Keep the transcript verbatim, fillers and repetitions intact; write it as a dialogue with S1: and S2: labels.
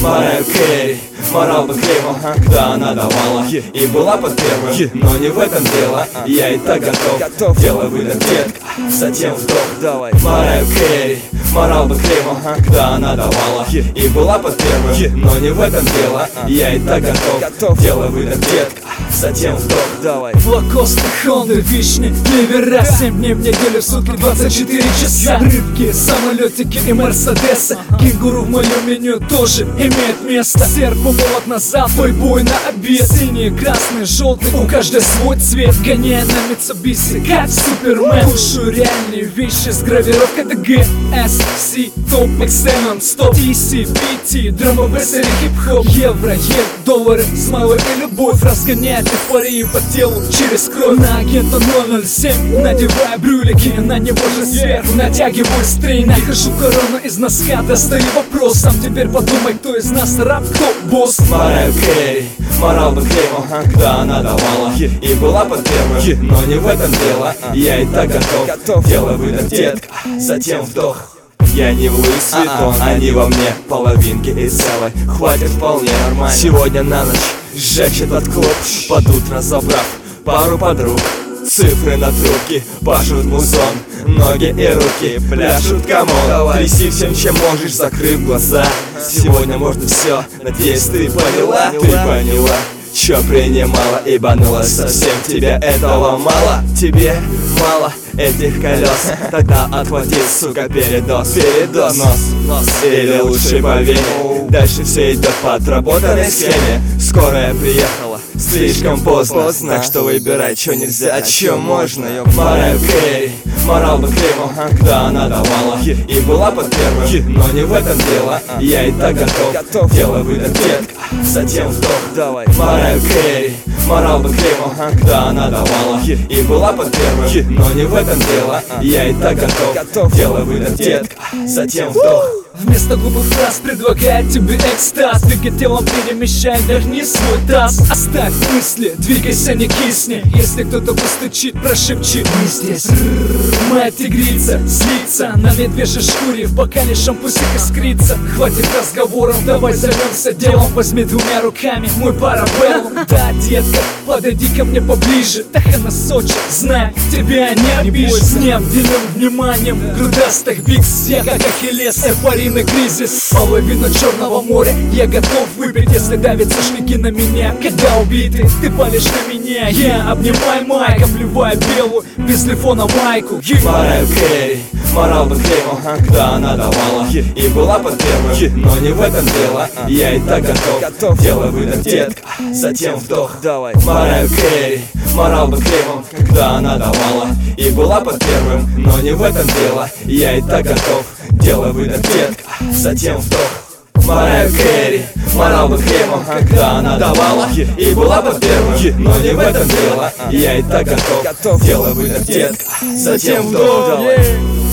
S1: Марайя Кэрри, морал бы криво, когда она давала и была под первым, но не в этом дело. Я и так готов, дело выдать, детка, затем вдох. Марайя Кэрри, морал бы криво, когда она давала и была под первым, но не в этом дело. Я и так готов, дело выдать, детка, затем вдох. Давай.
S2: Лакосты, Хонды, вишни, ливера. Семь дней в неделю, в сутки двадцать четыре часа. Рыбки, самолетики и мерседесы. Кенгуру в моем меню тоже имеет место. Серп молот назад, твой бой на обед. Синий, красный, желтый, у каждой свой цвет. Гоняя на Митсубиси, как Супермен. Кушаю реальные вещи с гравировкой ди джи эс си, топ, экстенон, стоп, ти си, би ти, драма, бессери, хип-хоп. Евро, ен, доллары, смайлы и любовь. Разгоняет эйфорию по телу через кровь. На агента ноль ноль семь надеваю брюлики, на него же сверху натягиваю стринги. Нахожу корону из носка, достаю вопрос. Сам теперь подумай, кто из нас раб, кто босс.
S1: Марайя Кэрри, морал бы криво, когда она давала и была под первым, но не в этом дело. Я и так готов, дело выдать, детка, затем вдох. Я не в Луис Виттон, они во мне половинки и целой. Хватит вполне нормально. Сегодня на ночь сжечь этот клуб, под утро забрав пару подруг. Цифры на трубке, пашут музон, ноги и руки пляшут камон. Тряси всем, чем можешь, закрыв глаза. Сегодня можно все, надеюсь, ты поняла, ты поняла. Чё принимала и банулась совсем, тебе этого мало? Тебе мало этих колес? Тогда отхвати, сука, передоз, передоз, нос, нос, или лучше по вене. Дальше все идет по отработанной схеме. Скорая приехала, слишком поздно, так что выбирай, чё нельзя, а чё можно. Марайя Кэрри, морал бы криво, когда она давала и была под первым, но не в этом дело. Я и так готов, дело выдать, детка, затем вдох. Давай. Марайя Кэрри, морал бы криво, когда она давала и была под первым, но не в этом дело. Я и так готов, дело выдать, детка, затем вдох.
S2: Вместо глупых фраз предлагает тебе экстаз. Двигай телом, перемещай, верни свой таз. Оставь мысли, двигайся, не кисни. Если кто-то постучит, прошепчи: мы здесь. Моя тигрица злится на медвежьей шкуре, в бокале шампусик искрится. Хватит разговоров, давай займемся делом. Возьми двумя руками мой парабеллум. Да, детка, подойди ко мне поближе. Тахана Сочи, знай, тебя не обижу. Не обделен вниманием грудастых бикс. Я как Ахиллес, эйфория кризис, половина Черного моря. Я готов выпить, если давят шашлыки на меня. Когда убиты, ты палишь на меня. Я обнимай майк, обливаю белую без телефона майку.
S1: Марайя Кэрри, морал бы криво, когда она давала и была под первым, но не в этом дело. Я и так готов, дело выдать, детка, затем вдох. Давай. Марайя Кэрри, морал бы криво, когда она давала и была под первым, но не в этом дело. Я и так готов, дело выдать, детка, затем вдох. Марайя Кэрри, морал бы криво, когда она давала и была под первым, но не в этом дело. Я и так готов, дело выдать, детка, затем вдох.